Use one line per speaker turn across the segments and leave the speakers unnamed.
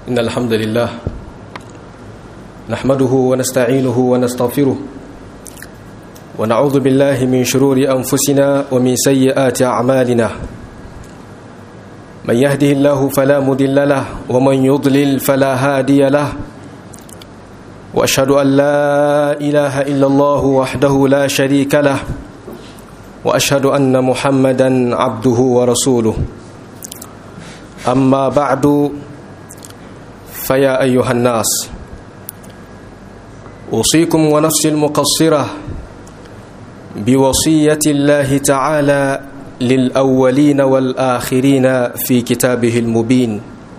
إن الحمد لله نحمده ونستعينه ونستغفره ونعوذ بالله من شرور أنفسنا ومن سيئات أعمالنا. من يهده الله فلا مضل له ومن يضلل فلا هادي له، وأشهد أن لا إله إلا الله وحده لا شريك له، وأشهد أن محمدا عبده ورسوله. أما بعد، فيا أيها الناس، أوصيكم ونفسي المقصرة بوصية الله تعالى للأولين والآخرين في كتابه المبين.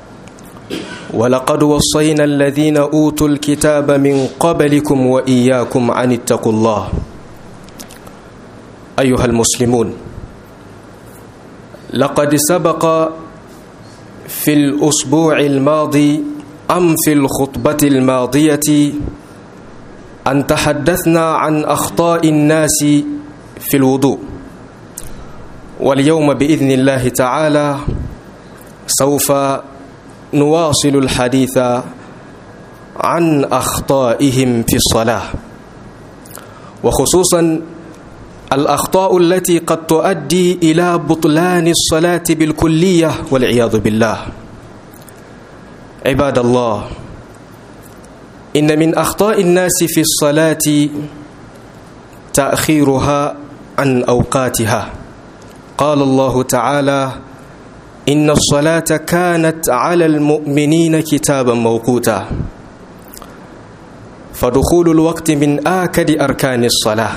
ولقد وصينا الذين أوتوا الكتاب من قبلكم وإياكم أن اتقوا الله. أيها المسلمون، لقد سبق في الأسبوع الماضي أم في الخطبة الماضية أن تحدثنا عن أخطاء الناس في الوضوء، واليوم بإذن الله تعالى سوف نواصل الحديث عن أخطائهم في الصلاة، وخصوصا الأخطاء التي قد تؤدي إلى بطلان الصلاة بالكلية والعياذ بالله. عباد الله، إن من أخطاء الناس في الصلاة تأخيرها عن أوقاتها. قال الله تعالى: إن الصلاة كانت على المؤمنين كتابا موقوتا. فدخول الوقت من آكد أركان الصلاة،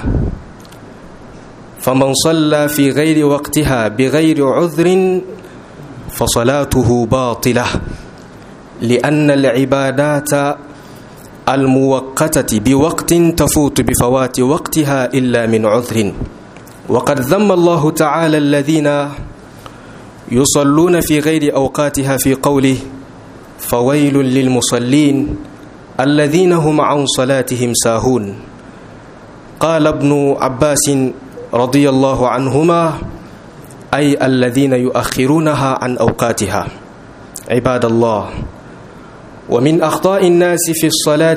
فمن صلى في غير وقتها بغير عذر فصلاته باطلة، لأن العبادات الموقتة بوقت تفوت بفوات وقتها إلا من عذر. وقد ذم الله تعالى الذين يصلون في غير أوقاتها في قوله: فويل للمصلين الذين هم عن صلاتهم ساهون. قال ابن عباس رضي الله عنهما: أي الذين يؤخرونها عن أوقاتها. عباد الله، ومن أخطاء الناس في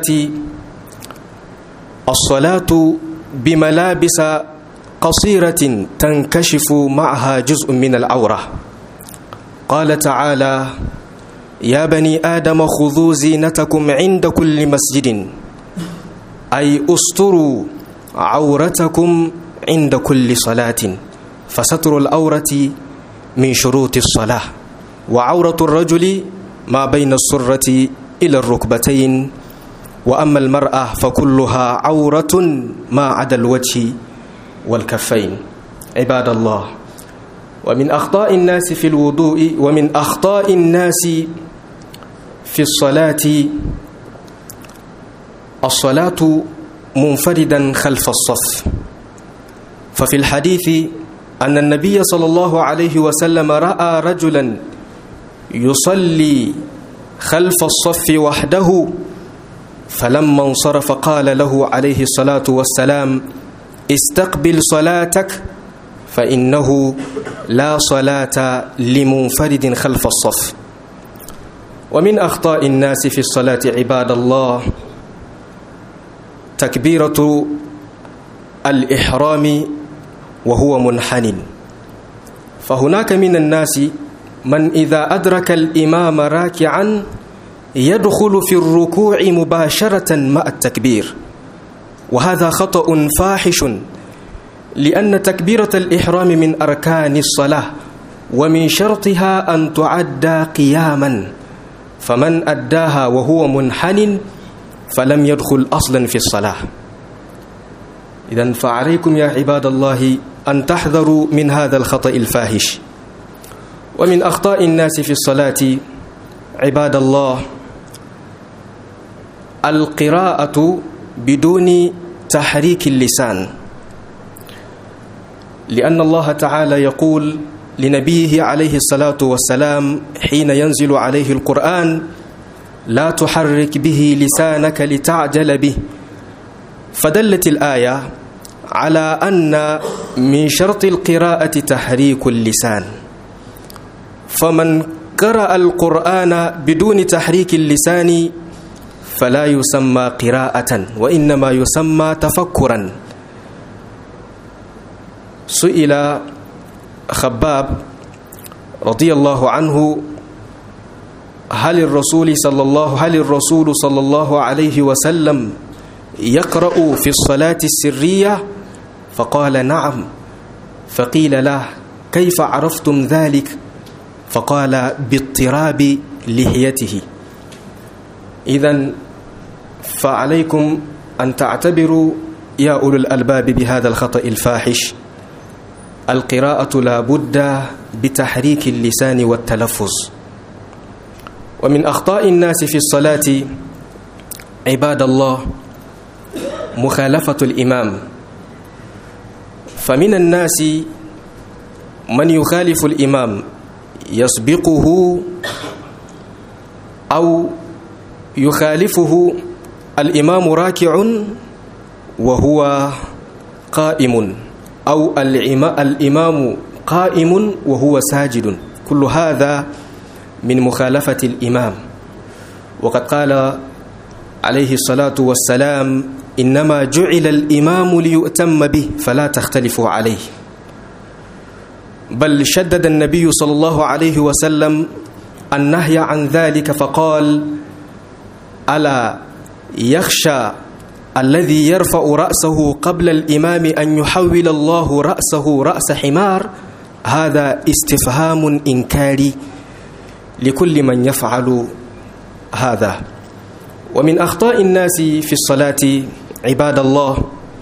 الصلاة بملابس قصيرة تنكشف معها جزء من العورة. قال تعالى: يا بني آدم خذوا زينتكم عند كل مسجد، أي استروا عورتكم عند كل صلاة، فستر العورة من شروط الصلاة. وعورة الرجل ما بين السرة إلى الركبتين، وأما المرأة فكلها عورة ما عدا الوجه والكفين. عباد الله، ومن أخطاء الناس في الوضوء ومن أخطاء الناس في الصلاة منفردا خلف الصف. ففي الحديث أن النبي صلى الله عليه وسلم رأى رجلا يصلي خلف الصف وحده، فلما انصرف قال له عليه الصلاة والسلام: استقبل صلاتك، فإنه لا صلاة لمنفرد خلف الصف. ومن أخطاء الناس في الصلاة عباد الله تكبيرة الإحرام وهو منحن. فهناك من الناس من إذا أدرك الإمام راكعا يدخل في الركوع مباشرة مع التكبير، وهذا خطأ فاحش، لأن تكبيرة الإحرام من أركان الصلاة، ومن شرطها أن تعدى قياما، فمن أداها وهو منحن فلم يدخل أصلا في الصلاة. إذن فعليكم يا عباد الله أن تحذروا من هذا الخطأ الفاحش. ومن أخطاء الناس في الصلاة عباد الله القراءة بدون تحريك اللسان، لأن الله تعالى يقول لنبيه عليه الصلاة والسلام حين ينزل عليه القرآن: لا تحرك به لسانك لتعجل به. فدلت الآية على أن من شرط القراءة تحريك اللسان، فمن قرأ القرآن بدون تحريك اللسان فلا يسمى قراءة وإنما يسمى تفكرا. سئل خباب رضي الله عنه هل الرسول صلى الله عليه وسلم يقرأ في الصلاة السرية؟ فقال نعم. فقيل له كيف عرفتم ذلك؟ فقال باضطراب لحيته. إذن فعليكم أن تعتبروا يا أولو الألباب بهذا الخطأ الفاحش. القراءة لا بد بتحريك اللسان والتلفظ. ومن أخطاء الناس في الصلاة عباد الله مخالفة الإمام. فمن الناس من يخالف الإمام يسبقه أو يخالفه الإمام راكع وهو قائم، أو الإمام قائم وهو ساجد. كل هذا من مخالفة الإمام. وقد قال عليه الصلاة والسلام إنما جعل الإمام ليؤتم به فلا تختلفوا عليه. بل شدد النبي صلى الله عليه وسلم النهي عن ذلك فقال ألا يخشى الذي يرفع رأسه قبل الإمام أن يحول الله رأسه رأس حمار. هذا استفهام إنكاري لكل من يفعل هذا. ومن أخطاء الناس في الصلاة عباد الله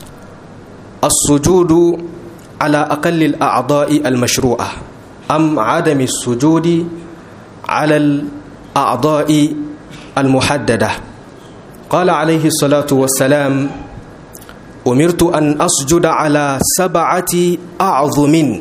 السجود على أقل الأعضاء المشروعة أم عدم السجود على الأعضاء المحددة. قال عليه الصلاة والسلام أمرت أن أسجد على 7 أعظم،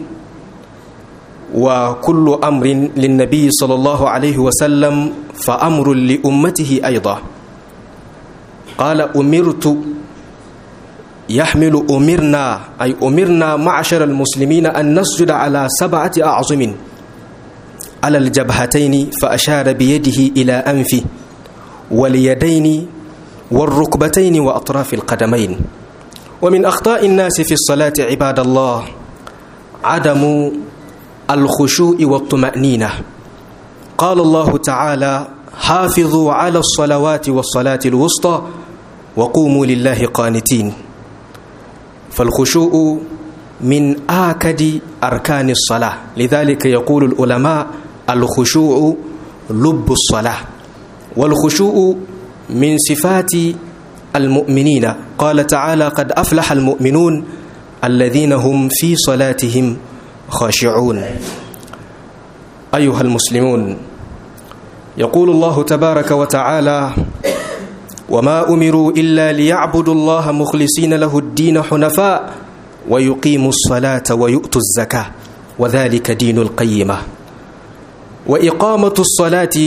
وكل أمر للنبي صلى الله عليه وسلم فأمر لأمته أيضا. قال أمرت يحمل أمرنا، أي أمرنا معشر المسلمين أن نسجد على 7 أعظم على الجبهتين، فأشار بيده إلى أنفه واليدين والركبتين وأطراف القدمين. ومن أخطاء الناس في الصلاة عباد الله عدم الخشوع والطمأنينة. قال الله تعالى حافظوا على الصلوات والصلاة الوسطى وقوموا لله قانتين. فالخشوع من آكد أركان الصلاة، لذلك يقول العلماء الخشوع لب الصلاة. والخشوع من صفات المؤمنين. قال تعالى قد أفلح المؤمنون الذين هم في صلاتهم خاشعون. أيها المسلمون، يقول الله تبارك وتعالى وما أمروا إلا ليعبدوا الله مخلصين له الدين حنفاء ويقيموا الصلاة ويؤتوا الزكاة وذلك دين القيمة. وإقامة الصلاة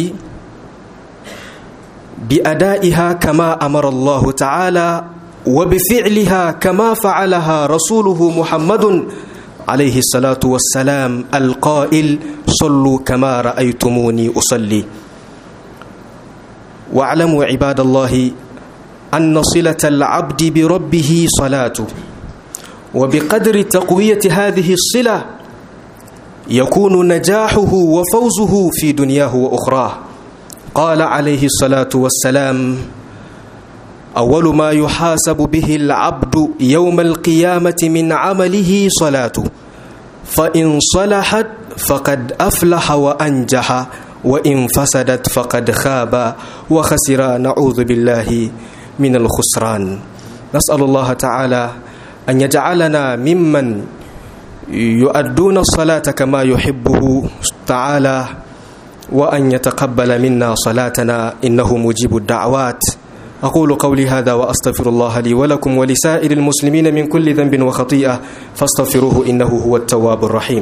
بأدائها كما أمر الله تعالى وبفعلها كما فعلها رسوله محمد عليه الصلاة والسلام القائل صلوا كما رأيتموني أصلي. واعلموا عباد الله أن صلة العبد بربه صلاته، وبقدر تقوية هذه الصلة يكون نجاحه وفوزه في دنياه وأخراه. قال عليه الصلاة والسلام أول ما يحاسب به العبد يوم القيامة من عمله صلاته، فإن صلحت فقد أفلح وأنجح وإن فسدت فقد خاب وخسر نعوذ بالله من الخسران. نسأل الله تعالى أن يجعلنا ممن يؤدون الصلاة كما يحبه تعالى، وأن يتقبل منا صلاتنا إنه مجيب الدعوات. أقول قولي هذا وأستغفر الله لي ولكم ولسائر المسلمين من كل ذنب وخطيئة فاستغفروه إنه هو التواب الرحيم.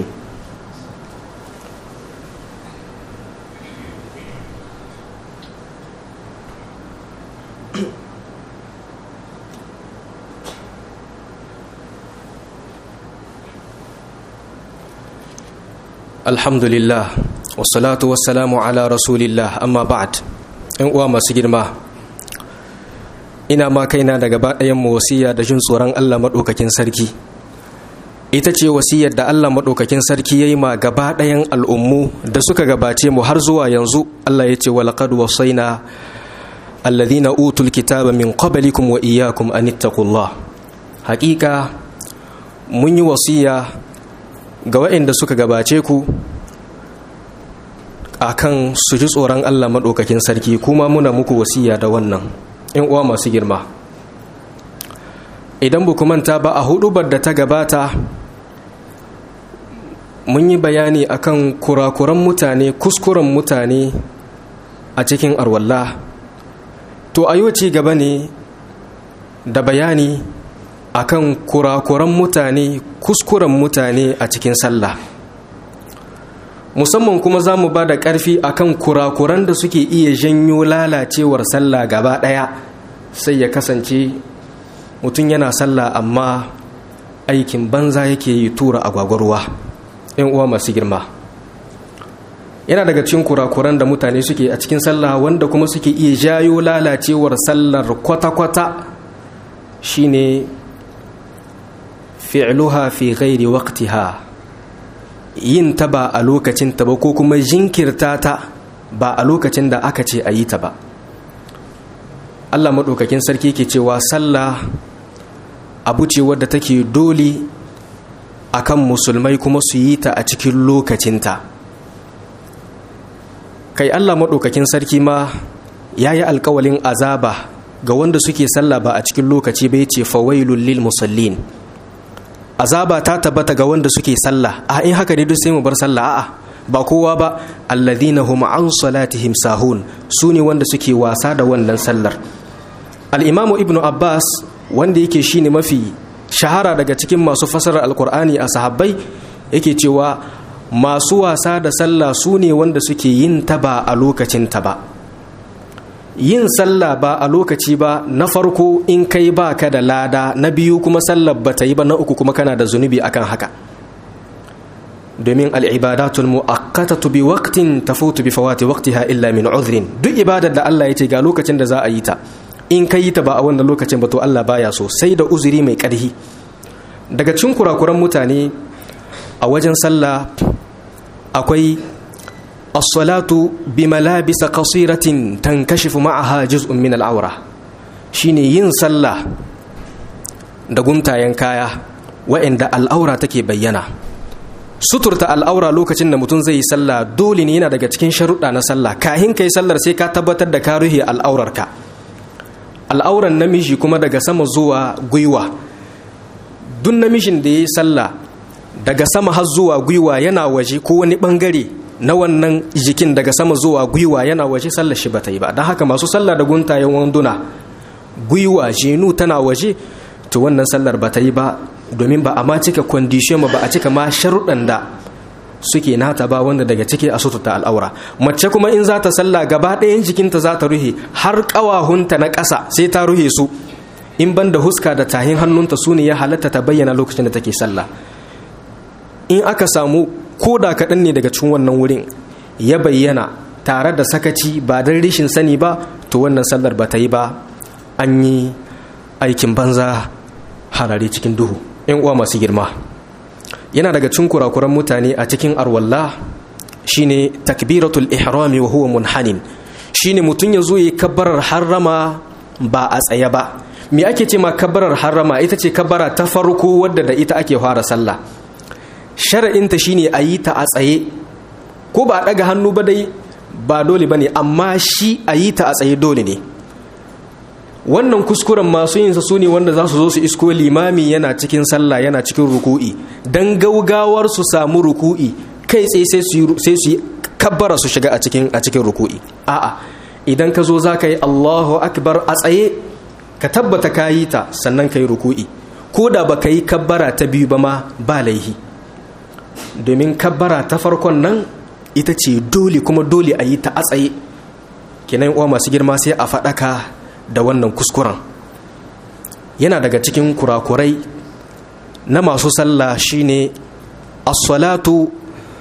Alhamdulillah, wassalatu wassalamu ala rasulillah, amma ba'd. ‘Yan uwa masu girma, ina ma kaina da gaba ɗayan mu wasiya da jin tsoron Allah maɗaukakin sarki. Ita ce wasiyar da Allah maɗaukakin sarki ya yi ma gaba ɗayan al'ummu da suka gabace mu har zuwa yanzu. Allah ya ce, walaƙad wasaina alladhina utul kitaba min qablikum wa iyyakum an ittaqullah. Haƙiƙa mun yi wasiya ga waɗanda suka gabace ku akan su ji tsoron Allah maɗaukakin sarki, kuma muna muku wasiya da wannan. ‘Yan uwa masu girma, idan ba ku manta ba, a huɗubar da ta gabata mun yi bayani akan kurakuran mutane, kuskuren mutane a cikin arwalla. To a yau ci gaba ne da bayani akan kurakuran mutane, kuskuren mutane a cikin sallah. Musamman kuma za mu ba da ƙarfi akan kurakuran da suke iya janyo lalacewar sallah gaba ɗaya, sai ya kasance mutum yana sallah amma aikin banza yake yi, tura agwagwarwa. ‘Yan uwa masu girma, yana daga cikin kurakuran da mutane suke a cikin sallah wanda kuma suke iya jayo lalacewar sallar kwata-kwata shine fi'luha fi ghairi waqtiha, yin ta ba a lokacin ta ba, ko kuma jinkirta ta ba a lokacin da aka ce a yi ta ba. Allah maɗaukakin sarki ke cewa sallah abu ce wadda take dole akan musulmai kuma su yi ta a cikin lokacinta. Kai Allah maɗaukakin sarki ma ya yi alƙawalin azaba ga wanda suke sallah ba a cikin lokaci bai ce fawailul lil musallin. Azaba ta tabbata ga wanda suke sallah. In haka ne duk sai mu bar sallah? A'a, ba kowa ba. Alladhina hum an salatihim sahun, su ne wanda suke wasa da wannan sallar. Al-Imamu Ibn Abbas, wanda yake shine mafi shahara daga cikin masu fasarar Alkur'ani a sahabbai, yake cewa masu wasa da sallah su ne wanda suke yin ta ba a lokacin ta ba. Yin sallah ba a lokaci ba, na farko in kai ba ka da lada, na biyu kuma sallar ba ta yi ba, na uku kuma kana da zunubi akan haka. Domin al'ibadatul mu'akkatatu bi waqtin tafutu bi fawati waqtiha illa min udhrin. Duk ibadar da Allah ya ce ga lokacin da za a yi ta, in ka yi ta ba a wannan lokacin ba, to Allah baya so, sai da uzuri mai ƙarfi. Daga cikin kurakuran mutane a wajen sallah akwai as-salatu bi malabisa qasiratin tankashifu ma'aha juz'un min al-awra, shine yin sallah da guntayen kaya wa'inda al'aura take bayyana. Suturta al'aura lokacin da mutum zai yi sallah dole ne, yana daga cikin sharuɗa na sallah. Kahin kai sallar sai ka tabbatar da ka ruhe al'aurarka. Al'auran namiji kuma daga sama zuwa gwiwa. Duk namijin da ya yi sallah daga sama har zuwa gwiwa yana waje, ko wani bangare na wannan jikin daga sama zuwa gwiwa yana waje, sallar shi bata yi ba. Don haka masu sallah da guntayen wanduna, gwiwa jenu tana waje, to wannan sallar bata yi ba, domin ba a ma cika condition ba a cika ma sharuɗan da suke nata ba, wanda daga ciki a sututa al'aura. Mace kuma in za ta sallah gaba ɗayan jikinta za ta ruhe, har ƙawahunta na ƙasa sai ta ruhe su, in ban da huska da tahin hannunta su ne ya halatta ta bayyana lokacin da take sallah. In aka samu ko da kaɗan ne daga cikin wannan wurin ya bayyana tare da sakaci ba don rishin sani ba, to wannan sallar ba ta yi ba, an yi aikin banza harare cikin duhu. ‘Yan uwa masu girma, yana daga cikin kurakuran mutane a cikin arwalla shine takbiratul ihrami wa huwa munhanin, shine mutum ya zo yi kabbarar harrama ba a tsaye ba. Me ake ce ma kabbarar harrama? Ita ce kabbara ta farko wadda da ita ake fara sallah. Shara'inta shine a yi ta a tsaye, ko ba a ɗaga hannu ba dai ba dole ba ne, amma shi a yi ta a tsaye dole ne. Wannan kuskuren masu yinsa su ne wanda za su zo su isko limami yana cikin sallah, yana cikin ruku'i, don gaugawar su samu ruku'i kai tsaye sai su yi kabbara su shiga a cikin ruku'i. A'a, idan ka zo za ka yi Allahu akbar a tsaye, ka tabbata ka yi ta sannan ka yi ruku'i, ko da ba ka yi kabbara ta biyu ba ma ba laihi, domin kabbara ta farkon nan ita ce dole, kuma dole a yi ta a tsaye. Kenan uwa masu girma, sai a faɗaka da wannan kuskuren. Yana daga cikin kurakurai na masu sallah shine as-salatu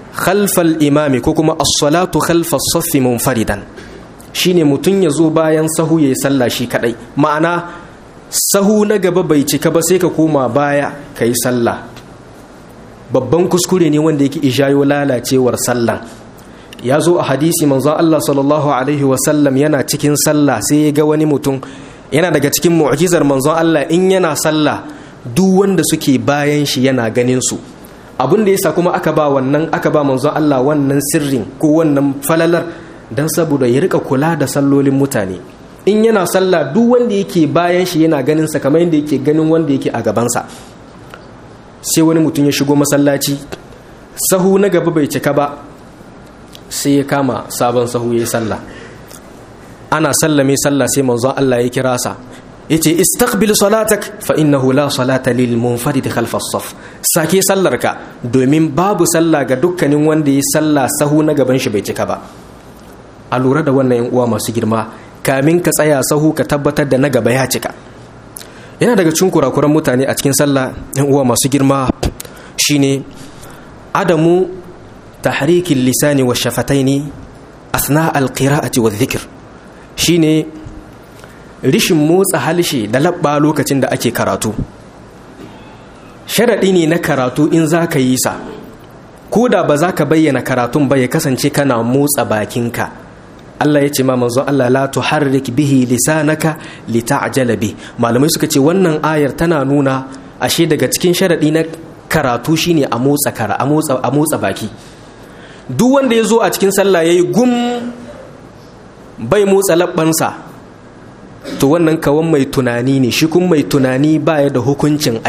khalfal imami ko kuma as-salatu khalfas saffi munfaridan shine mutun ya zo bayan sahu yayi sallah shi kadai, ma'ana sahu na gaba bai cika ba sai ka koma baya kai sallah. Babban kuskure ne wanda yake ijayo lalacewar sallan. Ya zo a hadisi manzon Allah sallallahu alaihi wasallam yana cikin sallah sai ya ga wani mutum, yana daga cikin mu'jizar manzon Allah in yana sallah duk wanda suke bayan shi yana ganin su. Abin da yasa kuma aka ba manzon Allah wannan sirrin ko wannan falalar dan saboda ya rika kula da sallolin mutane. In yana sallah duk wanda yake bayan shi yana ganin sa kamar yadda yake ganin wanda yake a gabansa. Sai wani mutum ya shigo masallaci, sahu na gaba bai cika ba, sai ya kama sabon sahu ya yi sallah. Ana sallame sallah sai manzon Allah ya kira sa, yace istaqbil salatak fa innahu la salata lil munfarid khalf as-saf. Sake sallarka domin babu sallah ga dukkanin wanda ya sallah sahu na gaban shi bai cika ba. A lura da wannan yan uwa masu girma, kamin ka tsaya sahu ka tabbatar da na gaba ya cika. Yana daga cikin kurakuran mutane a cikin sallah yan uwa masu girma shine adamu tahrikil lisani wa shafataini asna alqira'ati wa dhikr, shine rishin motsa halshe da labba lokacin da ake karatu. Sharadi ne na karatu in zaka yi sa, ko da ba za ka bayyana karatun ba ya kasance kana motsa bakinka. Allah ya ce ma manzon Allah la tuharrik bihi lisanaka lita'jala bi. Malamai suka ce wannan ayar tana nuna ashe daga cikin sharadi na karatu shine a motsa baki. Duk wanda ya zo a cikin sallah yayi gum bai motsa labbansa, to wannan kawan mai tunani ne, shi kun mai tunani baya da hukuncin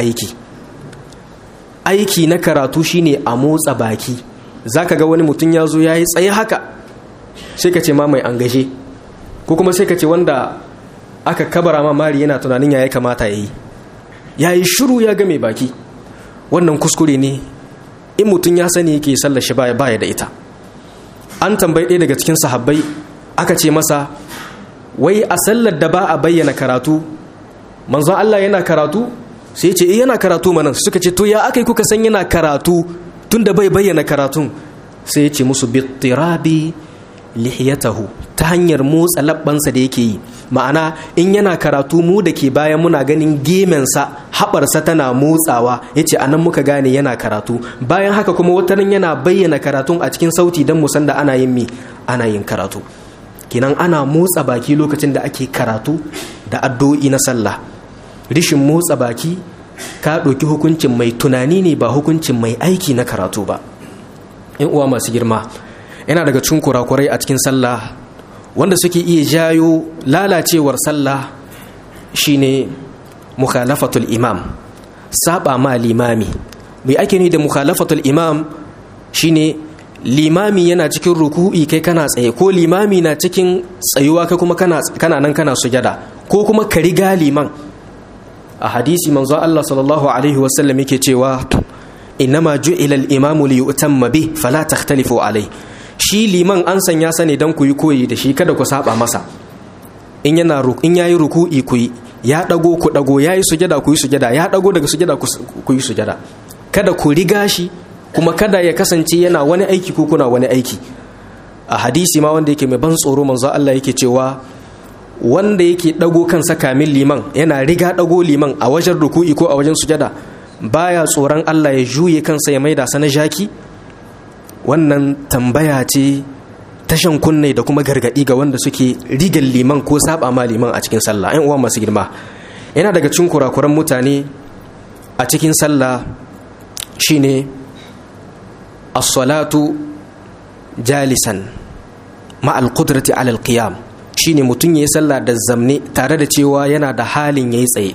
aiki na karatu shine a motsa baki. Zaka ga wani mutum ya zo yayi tsaye haka, sai ka ce ma mai angaje, ko kuma sai ka ce wanda aka kabara ma mari yana tunanin ya kamata ya yi shiru ya ga mai baki. Wannan kuskure ne, in mutum ya sani yake sallar shi baya da ita. An tambayi ɗaya daga cikin sahabbai, aka ce masa wai a sallar da ba a bayyana karatu manzon Allah yana karatu? Sai ya ce yana karatu manan. Suka ce to ya akai kuka san yana karatu tunda bai bayyana karatun? Sai ya ce musu bittirabi lihiyatahu, ta hanyar motsa labbansa da yake yi. Ma'ana in yana karatu mu da ke bayan muna ganin gemensa, haɓarsa tana motsawa, yace anan muka gane yana karatu. Bayan haka kuma wataran yana bayyana karatun a cikin sauti don musan da ana yin karatu. Kenan ana motsa baki lokacin da ake karatu da addu'o'i na sallah. Rishin motsa baki ka ɗauki hukuncin mai tunani ne ba hukuncin mai aiki na karatu ba. In uwa masu girma, yana daga cikin kurakurai a cikin sallah wanda suke iya jayo lalacewar sallah shine mukhalafatul imam, saba ma limami. Bai ake ni da mukhalafatul imam shine limami yana cikin ruku'i kai kana tsaye, ko limami na cikin tsayuwa kai kuma kana nan kana sujada, ko kuma ka riga liman. A hadisi manzo Allah sallallahu alaihi wasallam yake cewa innama ju'ila al-imamu li yu'tamma bi fala takhtalifu alai. Shi liman an sanya sa ne dan ku yi koyi da shi, kada ku saba masa. In yayi ruku'i ku yi, ya dago ku dago, yayi sujada ku yi sujada, ya dago daga sujada ku yi sujada. Kada ku riga shi, kuma kada ya kasance yana wani aiki ko kuna wani aiki. A hadisi ma wanda yake mai ban tsoro manzo Allah yake cewa wanda yake dago kansa kamin liman, yana riga dago liman a wajen ruku'i ko a wajen sujada, baya tsoron Allah ya juye kansa ya maida sa na jaki. Wannan tambaya ce tashan kunne da kuma gargadi ga wanda suke rigar liman ko saba ma liman a cikin sallah. Ɗan uwa masu girma, yana daga cikin kurakuran mutane a cikin sallah shine as-salatu jalisan ma al-qudrati ala al-qiyam, shine mutun yayi sallah da zamne tare da cewa yana da halin yayi tsaye.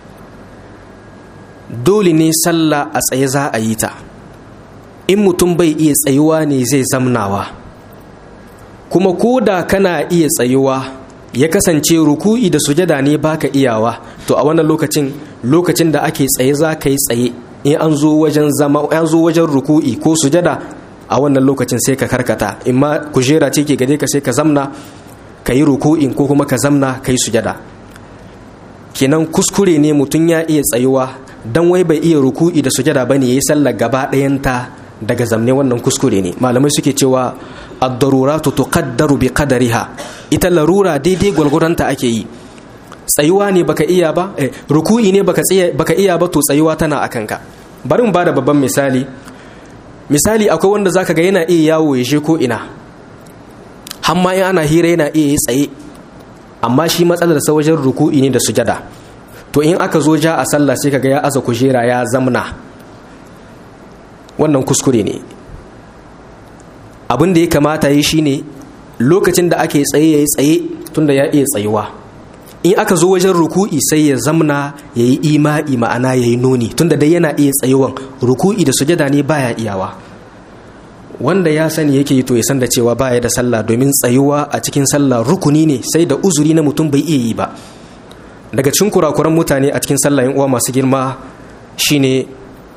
Dole ne sallah a tsaye za a yi ta. In mutum bai iya tsayuwa ne zai zamnawa, kuma koda kana iya tsayuwa ya kasance ruku'i da sujada ne baka iyawa, to a wannan lokacin da ake tsaye za ka yi tsaye. In an zo wajen zama, an zo wajen ruku'i ko sujada, a wannan lokacin sai ka karkata, imma kujera ce ke gare ka sai ka zamna ka yi ruku'in, ko kuma ka zamna ka yi sujada. Kenan kuskure ne mutum ya iya tsayuwa dan wai bai iya ruku'i da sujada bane yayi sallar gaba ɗayanta daga zamne, wannan kuskure ne. Malamai suke cewa ad-daruratu tuqaddaru bi qadariha, ita larura daidai gwalgwadonta ake yi. Tsayuwa ne baka iya ba, ruku'i ne baka iya ba, to tsayuwa tana akan ka. Bari mu bada babban misali akwai wanda zaka ga yana iya yawo ya je ko ina, hamma in ana hira yana iya yi tsaye, amma shi matsalar sa wajen ruku'i ne da sujada. To in aka zo ja a sallah sai kaga ya aza kujera ya zamna, wannan kuskure ne. Abin da ya kamata yi shine lokacin da ake tsaye yayi tsaye tunda ya iya tsayuwa. In aka zo wajen ruku'i sai ya zamna yayi ima'i, ma'ana yayi nuni, tunda dai yana iya tsayuwan. Ruku'i da sujada ne baya iyawa. Wanda ya sani yake yi to ya san da cewa baya da sallah, domin tsayuwa a cikin sallah rukuni ne, sai da uzuri na mutum bai iya yi ba. Daga cikin kurakuran mutane a cikin sallah, uwa masu girma, shine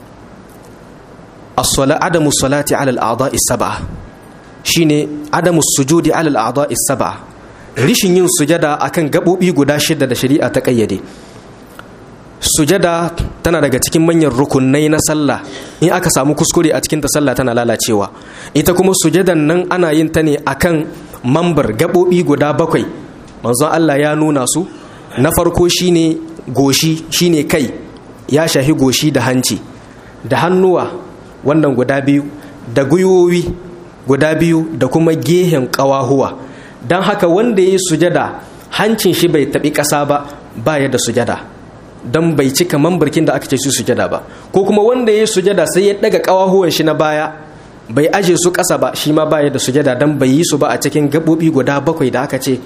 adamu salati ala al-a'da'i sab'a, shine adamu sujudi ala al-a'da'i sab'a, rishin yin sujada akan gabobi guda 6 da shari'a ta kayyade. Sujada tana daga cikin manyan rukunai na sallah, in aka samu kuskure a cikin ta sallah tana lalacewa. Ita kuma sujadan nan ana yin ta ne akan mambar gabobi guda 7. Manzon Allah ya nuna su. Na farko shine goshi, shine kai, ya shahi goshi da hanci, da hannuwa wannan guda 2, da gwiwowi guda 2, da kuma gehen ƙawahuwa. Don haka wanda ya yi sujada hancin shi bai taɓi ƙasa ba, baya da sujada, don bai cika mambarkin da aka ce su sujada ba. Ko kuma wanda ya yi sujada sai ya ɗaga ƙawahuwan shi na baya, bai aje su ƙasa ba, shi ma baya da sujada, don bai yi su ba a cikin gaɓoɓi guda 7 da aka ce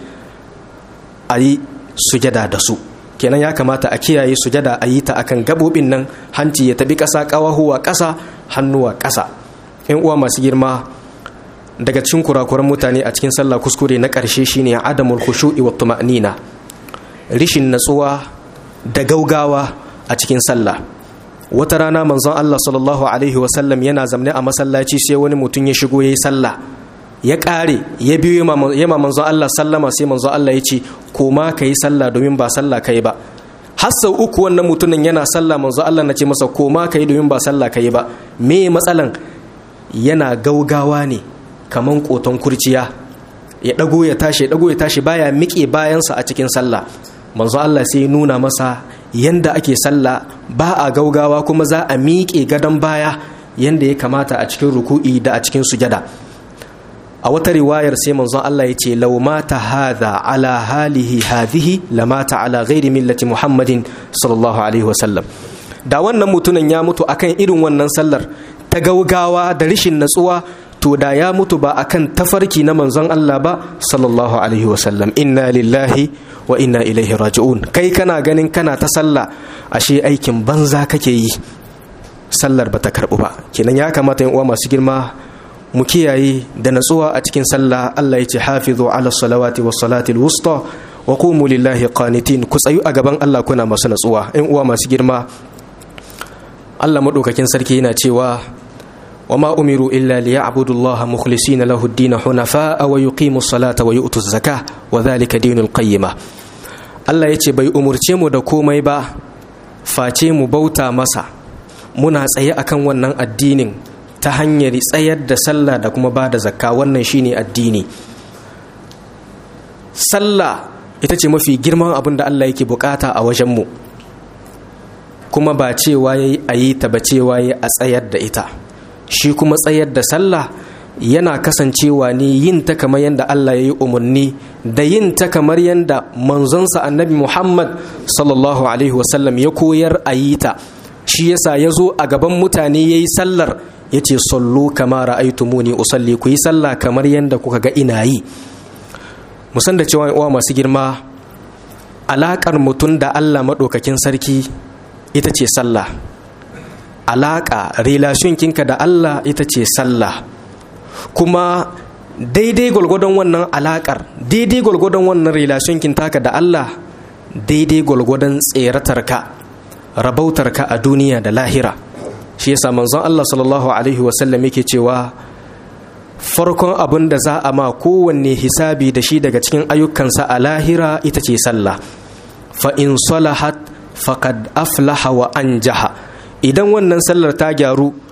a yi sujada da su. Kenan ya kamata a kiyaye sujada a yi ta akan gabobin nan, hanci ya tabi ƙasa, ƙawahuwa ƙasa, hannuwa ƙasa. Ƴan uwa masu girma, daga cikin kurakuran mutane a cikin sallah kuskure na ƙarshe shine adamul khushu'i wa tuma'nina, rishin natsuwa da gaugawa a cikin sallah. Wata rana manzon Allah sallallahu alaihi wa sallam yana zamne a masallaci, sai wani mutum ya shigo yayi sallah, ya ƙare ya biyo yama manzon Allah sallama, sai manzon Allah ya ce koma ka yi sallah domin ba sallah ka yi ba. Har sau 3 wannan mutumin yana sallah, manzon Allah na ce masa koma ka yi domin ba sallah ka yi ba. Me matsalan? Yana gaugawa ne kaman koton kurciya, ya ɗago ya tashi baya miƙe bayansa a cikin sallah. Manzon Allah sai ya nuna masa yanda ake sallah, ba a gaugawa, kuma za a miƙe gadon baya yanda ya kamata a cikin ruku'i da a cikin sujada. A wata riwayar sai manzon Allah ya ce law mata hadha ala halihi hadhihi lamata ala ghairi millati Muhammadin sallallahu alaihi wasallam. Da wannan mutumin ya mutu akan irin wannan sallar ta gaugawa da rishin natsuwa, to da ya mutu ba akan tafarki na manzon Allah ba sallallahu alaihi wasallam. Inna lillahi wa inna ilaihi raji'un. Kai kana ganin kana ta sallah, ashe aikin banza kake yi, sallar bata karbu ba. Kenan ya kamata yan uwa masu girma mu kiyaye da natsuwa a cikin sallah. Allah ya ce hafizu ala salawati was salatil wusta wa qumu lillahi qanitin. Ku tsayu a gaban Allah kuna masu natsuwa. Ɗan uwa masu girma, Allah madaukakin sarki yana cewa wama umiru illa liya'budullaha mukhlisina lahu ad-din hunafa'a wa yuqimus salata wa yu'tuz zakah wa dhalika dinul qayyimah. Allah ya ce bai umurce mu da komai ba face mu bauta masa, muna tsaye akan wannan addinin ta hanyar tsayar da sallah da kuma ba da zakka. Wannan shine addini. Sallah ita ce mafi girman abin da Allah yake bukata a wajenmu, kuma ba cewa yayi a yi ta ba, cewa yayi a tsayar da ita. Shi kuma tsayar da sallah yana kasancewa ne yin ta kamar yadda Allah ya yi umarni, da yin ta kamar yadda manzonsa annabi Muhammad sallallahu alaihi wasallam ya koyar a yi ta. Shi yasa ya zo a gaban mutane ya yi sallar, ya ce sallu kama ra'aytumuni usalli, ku yi sallah kamar yadda kuka ga ina yi. Musan da cewa uwa masu girma, alaƙar mutum da Allah maɗaukakin sarki ita ce sallah. Alaƙa relation kinka da Allah ita ce sallah. Kuma daidai gwalgwadon wannan alaƙar, daidai gwalgwadon wannan relation kin taka da Allah, daidai gwalgwadon tseratarka, rabautarka a duniya da lahira. Shi yasa manzon Allah sallallahu alaihi wasallam yake cewa farkon abin da za a ma kowanne hisabi da shi daga cikin ayyukansa a lahira ita ce sallah. Fa in salahat faqad aflaha wa anjaha. Idan wannan sallar ta gyaru,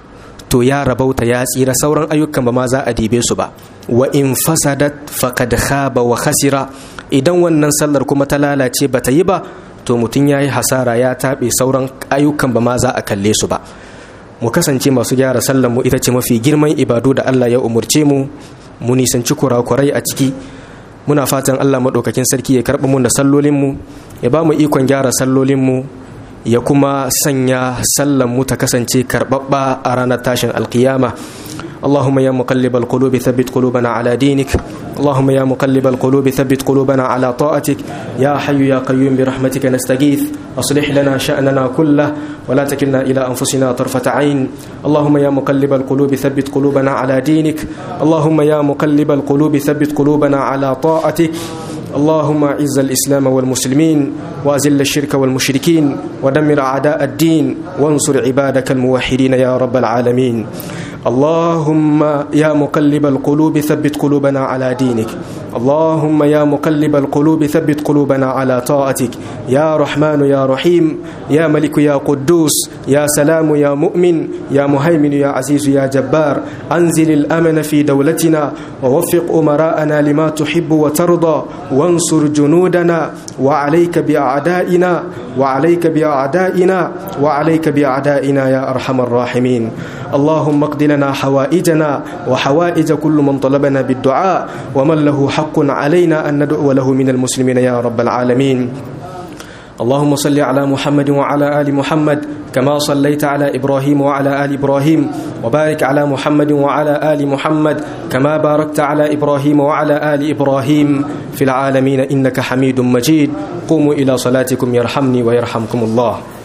to ya rabauta ya tsira, sauran ayyukan ba ma za a dibe su ba. Wa in fasadat faqad khaba wa khasira, idan wannan sallar kuma ta lalace ba ta yi ba to mutum ya yi hasara, ya taɓe, sauran ayyukan ba ma za a kalle su ba. Mu kasance masu gyara sallar mu, ita ce mafi girman ibadu da Allah ya umurce mu, mu nisanci kurakurai a ciki. Muna fatan Allah maɗaukakin sarki ya karɓi mu da sallolinmu, ya ba mu ikon gyara sallolinmu, ya kuma sanya sallan mu ta kasance karɓaɓɓa a ranar tashin alkiyama. اللهم يا مقلب القلوب ثبت قلوبنا على دينك، اللهم يا مقلب القلوب ثبت قلوبنا على طاعتك، يا حي يا قيوم برحمتك نستغيث، أصلح لنا شأننا كله ولا تكلنا إلى أنفسنا طرفة عين. اللهم يا مقلب القلوب ثبت قلوبنا على دينك، اللهم يا مقلب القلوب ثبت قلوبنا على طاعتك. اللهم أعز الإسلام والمسلمين وأذل الشرك والمشركين ودمر أعداء الدين وانصر عبادك الموحدين يا رب العالمين. اللهم يا مقلب القلوب ثبت قلوبنا على دينك، اللهم يا مقلب القلوب ثبت قلوبنا على طاعتك، يا رحمن يا رحيم، يا ملك يا قدوس، يا سلام يا مؤمن، يا مهيمن يا عزيز يا جبار. أنزل الأمن في دولتنا ووفق أمراءنا لما تحب وترضى، وانصر جنودنا وعليك بأعدائنا وعليك بأعدائنا وعليك بأعدائنا يا أرحم الراحمين. اللهم اقض لنا حوائجنا وحوائج كل من طلبنا بالدعاء ومن له حق علينا أن ندعو له من المسلمين يا رب العالمين. اللهم صل على محمد وعلى آل محمد كما صليت على إبراهيم وعلى آل إبراهيم، وبارك على محمد وعلى آل محمد كما باركت على إبراهيم وعلى آل إبراهيم في العالمين إنك حميد مجيد. قوموا إلى صلاتكم يرحمني ويرحمكم الله.